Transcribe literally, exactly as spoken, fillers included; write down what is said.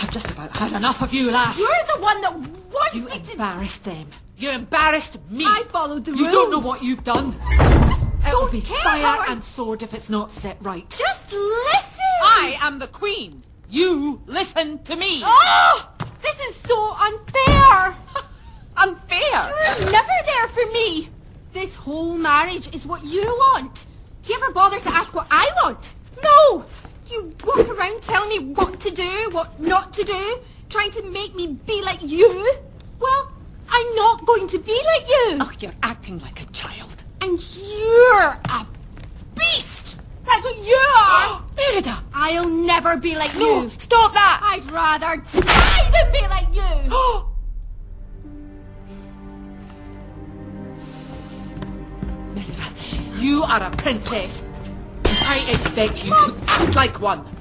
I've just about had enough of you, lass. You're the one that wants You me to... embarrassed them. You embarrassed me. I followed the you rules. You don't know what you've done. It'll Don't be care fire how I- and sword if it's not set right. Just listen! I am the queen. You listen to me. Oh! This is so unfair! Unfair? You're never there for me. This whole marriage is what you want. Do you ever bother to ask what I want? No! You walk around telling me what to do, what not to do, trying to make me be like you. Well, I'm not going to be like you. Oh, you're acting like a child. And you're a beast. That's what you are. Merida! I'll never be like No, you. stop that! I'd rather die than be like you. Merida, you are a princess. I expect you to act like one.